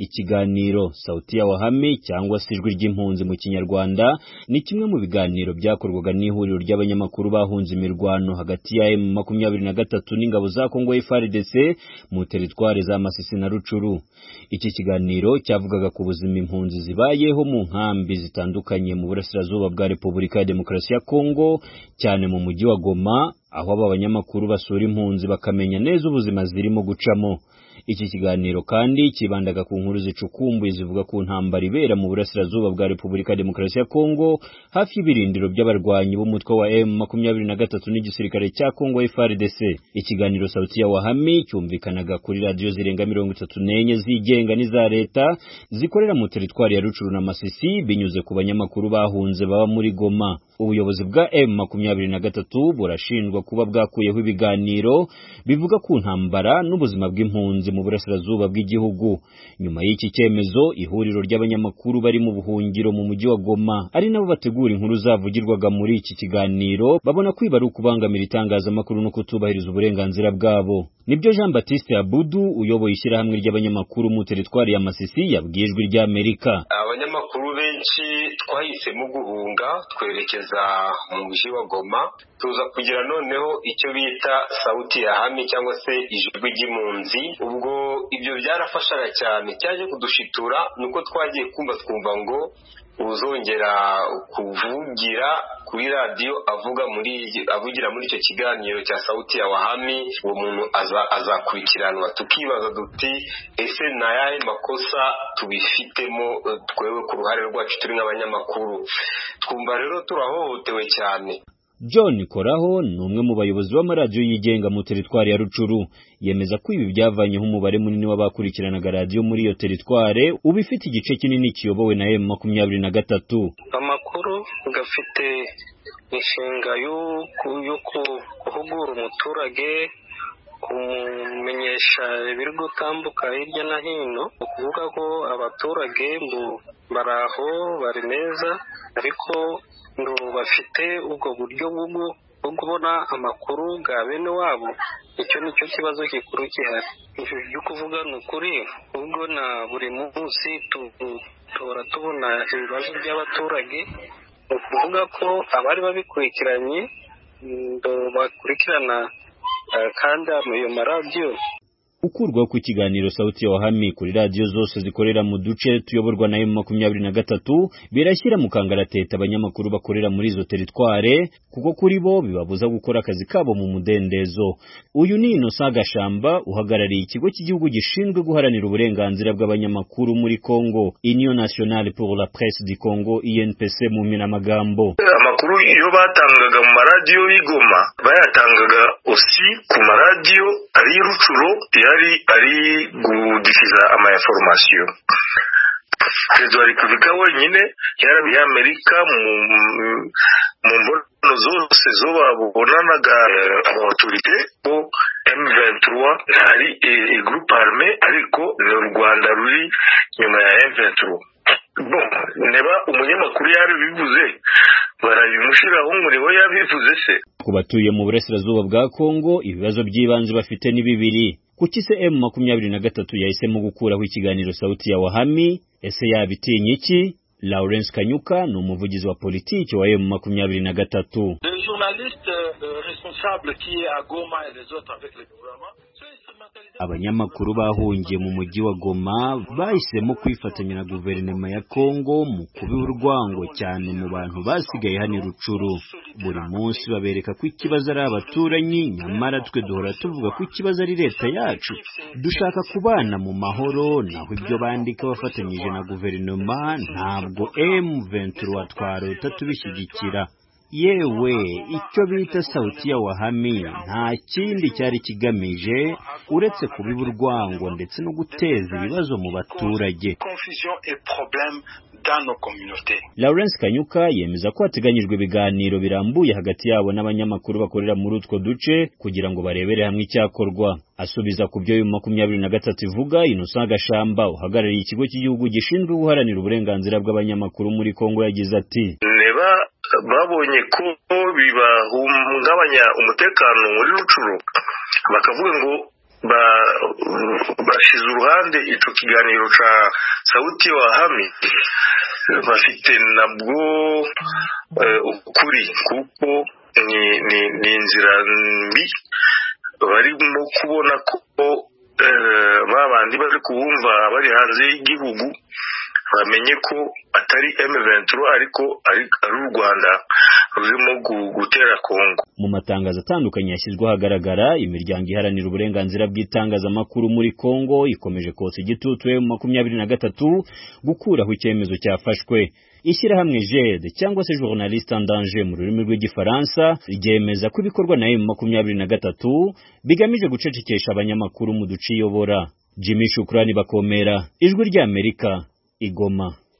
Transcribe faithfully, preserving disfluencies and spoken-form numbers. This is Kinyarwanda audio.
Ikiganiro Sauti ya Wahami cyangwa se ijwi ry'impunzi mu Kinyarwanda ni kimwe mu biganiro byakorwaga n'ihuriro ry'abanyamakuru bahunze imirwano hagati ya M makumyabiri na gatatu n'ingabo za Kongo F A R D C mu teritware za Masisi na Rucuru. Iki kiganiro cyavugaga ku buzima impunzi zibayeho mu nkambi zitandukanye mu burasirazuba bwa Repubulika ya Demokarasi ya Kongo, cyane mu mujyi wa Goma, aho aba banyamakuru basura impunzi bakamenya neza ubuzima zirimo gucamo. Iki kiganiro kandi kibandaga ku nkuru zicukumbuye zivuga ku ntambara ibera mu burasirazuba bwa Repubulika ya Demokarasi ya Kongo hafi y'ibirindiro by'abarwanyi b'umutwe wa M makumyabiri na gatatu n'igisirikare cya Kongo F A R D C. Ikiganiro Sauti ya Wahami cyumvikanaga kuri radio zirenga mirongo itatu n'enye zigenga n'iza leta zikorera mu teritwari ya Rucuru na Masisi binyuze ku banyamakuru bahunze baba muri Goma. Ubuyobozi bwa M makumyabiri na gatatu burashinjwa kuba bwakuyeho ibiganiro bivuga ku ntambara n'ubuzima bw'impunzi mu burasirazuba bw'igihugu. Nyuma y'iki cyemezo, ihuriro ry'abanyamakuru bari mu buhungiro mu mujyi wa Goma ari nabo bategura inkuru zavugirwaga muri iki kiganiro babona kwiba ari ukubangamira itangazamakuru no kutubahiriza uburenganzira bwabo. Nibyo Jean Baptiste Abudu uyoboye ishyirahamwe ry'abanyamakuru mu teritwari ya Masisi yabwiye ijwi ry'Amerika. Abanyamakuru benshi twahisemo guhunga twerekeza mu mujyi wa Goma, tuza kugira noneho icyo bita Sauti ya Wahami cyangwa se ijwi ry'impunzi. Ubwo ibyo byarafashaga cyane, cyaje kudushitura nuko twagiye kumva twumva ngo uzongera kuvugira kuri radio avuga muri avugira muri icyo kiganiro cya Sauti ya Wahami, uwo muntu azakurikiranwa. Tukibaza duti ese nayahe makosa tubifitemo twewe ku ruhare rwacu turi nk'abanyamakuru? Twumva rero turahohotewe cyane. John Koraho ni umwe mu bayobozi b'amaradiyo yigenga mu teritwari ya Rucuru. Yemeza ko ibi byavanyeho umubare munini w'abakurikiranaga radiyo muri iyo teritware uba ifite igice kinini kiyobowe na M makumyabiri na gatatu. Amakuru gafite inshinga yo guhugura umuturage, kumenyesha ibiri gutambuka hirya na hino, ukuvuga ko abaturage ngo baraho bari neza, ariko ngo bafite ubwo buryo bwo kubona amakuru ga bene wabo. Icyo nicyo kibazo gikuru gihari. Ibyo kuvuga ni ukuri, ubwo na buri munsi tuhora tubona ibibazo by'abaturage, ukuvuga ko abari babikurikiranye bakurikirana kandi ayo maradiyo. Ukurwaho ku kiganiro Sauti ya Wahami kuri radio zose zikorera mu duce tuyoborwa na M makumyabiri na gatatu birashyira mu kangarateta abanyamakuru bakorera muri izo teritware, kuko kuri bo bibabuza gukora akazi kabo mu mudendezo. Uyu ni Innocent Gashamba uhagarariye ikigo cy'igihugu gishinzwe guharanira uburenganzira bw'abanyamakuru muri Congo, Union Nationale pour la Presse du Congo I N P C mu minamagambo. Amakuru iyo batangaga mu maradiyo y'Igoma bayatangaga osi ku maradiyo ari Rucuru yari ari gudikiza ama information. Perezida wa Repubulika wenyine yarabiye Amerika mu mu mbono zose zo babonanaga abautorite ko M vingt-trois ari e groupe armé ariko ni u Rwanda ruri nyuma ya M vingt-trois. Bon, neba umunyamakuru yari bivuze barabimushiraho umuriro yabivuze se. Kubatuye mu burasirazuba bwa Kongo ibibazo by'ibanze bafite ni bibiri. Kuki se M makumyabiri na gatatu yahisemo gukuraho ikiganiro Sauti ya Wahami? Ese yabitinye iki? Lawrence Kanyuka ni umuvugizi wa politiki wa M makumyabiri na gatatu. Le journaliste euh, responsable qui est à Goma et les autres avec le gouvernement. Abanyamakuru bahungiye mu mujyi wa Goma bahisemo kwifatanya na guverinoma ya Kongo mu kubiha urwango cyane mu bantu basigaye hano Rucuru. Buri munsi babereka ko ikibazo ari abaturanyi, nyamara twe duhora tuvuga ko ikibazo ari leta yacu. Dushaka kubana mu mahoro, naho ibyo bandika bafatanyije na guverinoma ntabwo M vingt-trois twarota tubishyigikira. Yewe icyo bita Sauti ya Wahami nta kindi cyari kigamije uretse kubiba urwango ndetse no guteza ibibazo mu baturage. Confusion et problème dans nos communautés. Lawrence Kanyuka yemeza ko hateganyijwe ibiganiro birambuye hagati yabo n'abanyamakuru bakorera muri utwo duce kugira ngo barebere hamwe icyakorwa. Asubiza ku byo makumyabiri na gatatu ivuga, Innocent Gashamba uhagarariye ikigo cy'igihugu gishinzwe guharanira uburenganzira bw'abanyamakuru muri Kongo yagize ati: Neba babonye ko bibahungabanya umutekano muri Rucuru, bakavuga ngo bashize uruhande ico kiganiro ca Sauti ya Wahami bafite nabwo ukuri kuko ni ni ni inzira mbi barimo kubona ko babandi bari kubumva bari hanze y'igihugu bamenye ko atari M vingt-trois ariko ari u Rwanda rurimo gutera Kongo. Mu matangazo atandukanye yashyizwe ahagaragara, imiryango iharanira uburenganzira bw'itangazamakuru muri Kongo ikomeje kotsa igitutu mu makumyabiri na gatatu gukuraho icyemezo cyafashwe. Ishyirahamwe J E D cyangwa se Journaliste en Danger mu rurimi rw'igifaransa ryemeza ko ibikorwa na M makumyabiri na gatatu bigamije gucecekesha abanyamakuru mu duce iyobora. Jimmy Shukrani Bakomera, Ijwi ry'Amerika, Igoma.